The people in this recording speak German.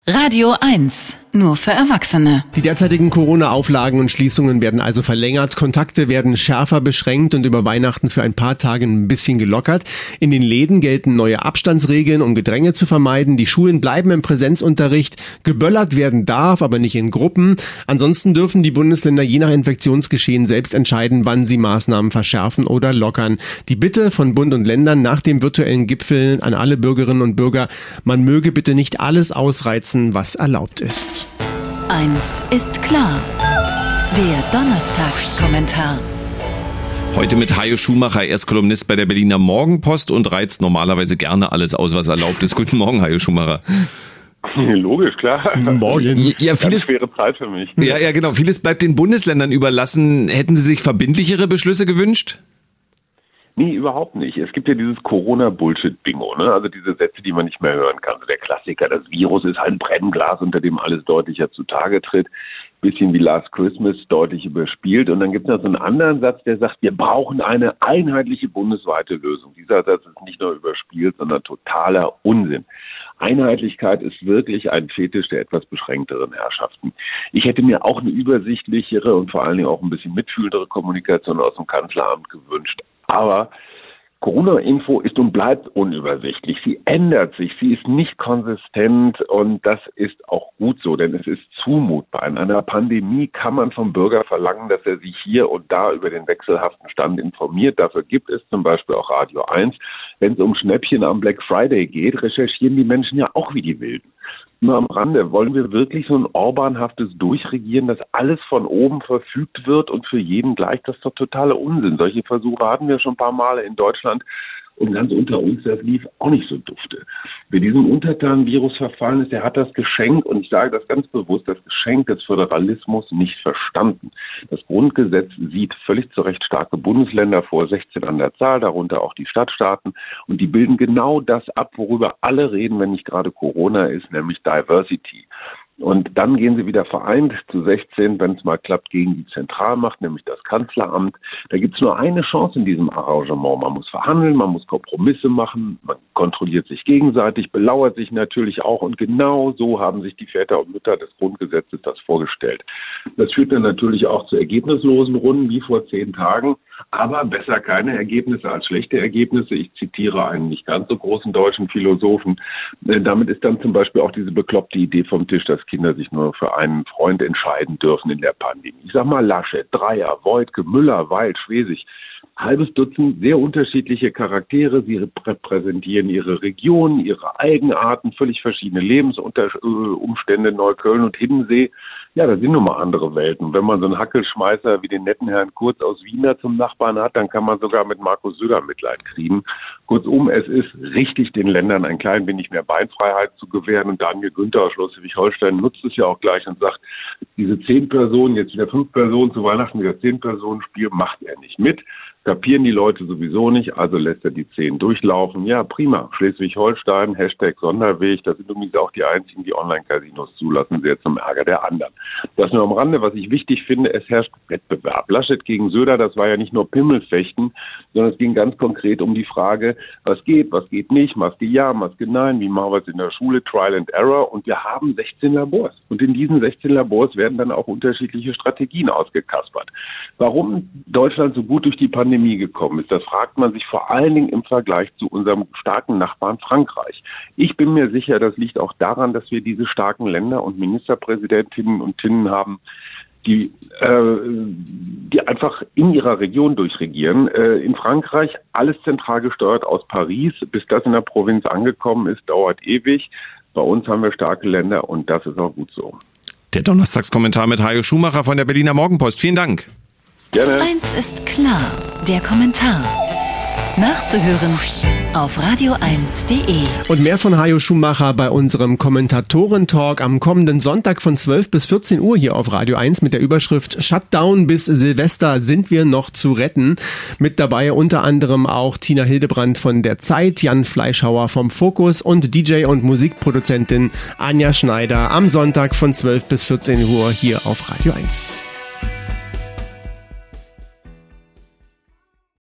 Radio 1, nur für Erwachsene. Die derzeitigen Corona-Auflagen und Schließungen werden also verlängert. Kontakte werden schärfer beschränkt und über Weihnachten für ein paar Tage ein bisschen gelockert. In den Läden gelten neue Abstandsregeln, um Gedränge zu vermeiden. Die Schulen bleiben im Präsenzunterricht. Geböllert werden darf, aber nicht in Gruppen. Ansonsten dürfen die Bundesländer je nach Infektionsgeschehen selbst entscheiden, wann sie Maßnahmen verschärfen oder lockern. Die Bitte von Bund und Ländern nach dem virtuellen Gipfel an alle Bürgerinnen und Bürger: Man möge bitte nicht alles ausreizen, was erlaubt ist. Eins ist klar: Der Donnerstagskommentar. Heute mit Hajo Schumacher, er ist Kolumnist bei der Berliner Morgenpost und reizt normalerweise gerne alles aus, was erlaubt ist. Guten Morgen, Hajo Schumacher. Logisch, klar. Morgen. Ja, vieles, schwere Zeit für mich. Ja, genau. Vieles bleibt den Bundesländern überlassen. Hätten Sie sich verbindlichere Beschlüsse gewünscht? Nee, überhaupt nicht. Es gibt ja dieses Corona-Bullshit-Bingo, ne? Also diese Sätze, die man nicht mehr hören kann. Also der Klassiker: Das Virus ist ein Brennglas, unter dem alles deutlicher zutage tritt. Bisschen wie Last Christmas, deutlich überspielt. Und dann gibt es noch so einen anderen Satz, der sagt, wir brauchen eine einheitliche bundesweite Lösung. Dieser Satz ist nicht nur überspielt, sondern totaler Unsinn. Einheitlichkeit ist wirklich ein Fetisch der etwas beschränkteren Herrschaften. Ich hätte mir auch eine übersichtlichere und vor allen Dingen auch ein bisschen mitfühlendere Kommunikation aus dem Kanzleramt gewünscht. Aber Corona-Info ist und bleibt unübersichtlich. Sie ändert sich, sie ist nicht konsistent und das ist auch gut so, denn es ist zumutbar. In einer Pandemie kann man vom Bürger verlangen, dass er sich hier und da über den wechselhaften Stand informiert. Dafür gibt es zum Beispiel auch Radio 1. Wenn es um Schnäppchen am Black Friday geht, recherchieren die Menschen ja auch wie die Wilden. Nur am Rande: Wollen wir wirklich so ein orbanhaftes Durchregieren, dass alles von oben verfügt wird und für jeden gleich? Das ist doch totaler Unsinn. Solche Versuche hatten wir schon ein paar Male in Deutschland. Und ganz unter uns, das lief auch nicht so dufte. Wer diesem Untertan-Virus verfallen ist, der hat das Geschenk, und ich sage das ganz bewusst, das Geschenk des Föderalismus nicht verstanden. Das Grundgesetz sieht völlig zu Recht starke Bundesländer vor, 16 an der Zahl, darunter auch die Stadtstaaten. Und die bilden genau das ab, worüber alle reden, wenn nicht gerade Corona ist, nämlich Diversity. Und dann gehen sie wieder vereint zu 16, wenn es mal klappt, gegen die Zentralmacht, nämlich das Kanzleramt. Da gibt es nur eine Chance in diesem Arrangement. Man muss verhandeln, man muss Kompromisse machen, man kontrolliert sich gegenseitig, belauert sich natürlich auch. Und genau so haben sich die Väter und Mütter des Grundgesetzes das vorgestellt. Das führt dann natürlich auch zu ergebnislosen Runden wie vor 10 Tagen. Aber besser keine Ergebnisse als schlechte Ergebnisse. Ich zitiere einen nicht ganz so großen deutschen Philosophen. Damit ist dann zum Beispiel auch diese bekloppte Idee vom Tisch, dass Kinder sich nur für einen Freund entscheiden dürfen in der Pandemie. Ich sag mal Laschet, Dreyer, Woidke, Müller, Weil, Schwesig. Halbes Dutzend sehr unterschiedliche Charaktere. Sie repräsentieren ihre Region, ihre Eigenarten, völlig verschiedene Lebensumstände. Neukölln und Hiddensee. Ja, das sind nun mal andere Welten. Wenn man so einen Hackelschmeißer wie den netten Herrn Kurz aus Wien zum Nachbarn hat, dann kann man sogar mit Markus Söder Mitleid kriegen. Kurzum, es ist richtig, den Ländern ein klein wenig mehr Beinfreiheit zu gewähren. Und Daniel Günther aus Schleswig-Holstein nutzt es ja auch gleich und sagt, diese 10 Personen, jetzt wieder 5 Personen, zu Weihnachten wieder 10 Personen Spiel, macht er nicht mit. Kapieren die Leute sowieso nicht, also lässt er die 10 durchlaufen. Ja, prima. Schleswig-Holstein, #Sonderweg, das sind übrigens auch die einzigen, die Online-Casinos zulassen, sehr zum Ärger der anderen. Das nur am Rande. Was ich wichtig finde: Es herrscht Wettbewerb. Laschet gegen Söder, das war ja nicht nur Pimmelfechten, sondern es ging ganz konkret um die Frage, was geht nicht, Maske ja, Maske nein, wie machen wir es in der Schule, Trial and Error. Und wir haben 16 Labors. Und in diesen 16 Labors werden dann auch unterschiedliche Strategien ausgekaspert. Warum Deutschland so gut durch die Pandemie gekommen ist, das fragt man sich vor allen Dingen im Vergleich zu unserem starken Nachbarn Frankreich. Ich bin mir sicher, das liegt auch daran, dass wir diese starken Länder und Ministerpräsidentinnen und Tinnen haben, die einfach in ihrer Region durchregieren. In Frankreich alles zentral gesteuert aus Paris. Bis das in der Provinz angekommen ist, dauert ewig. Bei uns haben wir starke Länder und das ist auch gut so. Der Donnerstagskommentar mit Hajo Schumacher von der Berliner Morgenpost. Vielen Dank. Gerne. Eins ist klar: Der Kommentar. Nachzuhören auf radio1.de. Und mehr von Hajo Schumacher bei unserem Kommentatoren-Talk am kommenden Sonntag von 12 bis 14 Uhr hier auf Radio 1 mit der Überschrift Shutdown bis Silvester sind wir noch zu retten. Mit dabei unter anderem auch Tina Hildebrandt von der Zeit, Jan Fleischhauer vom Fokus und DJ und Musikproduzentin Anja Schneider am Sonntag von 12 bis 14 Uhr hier auf Radio 1.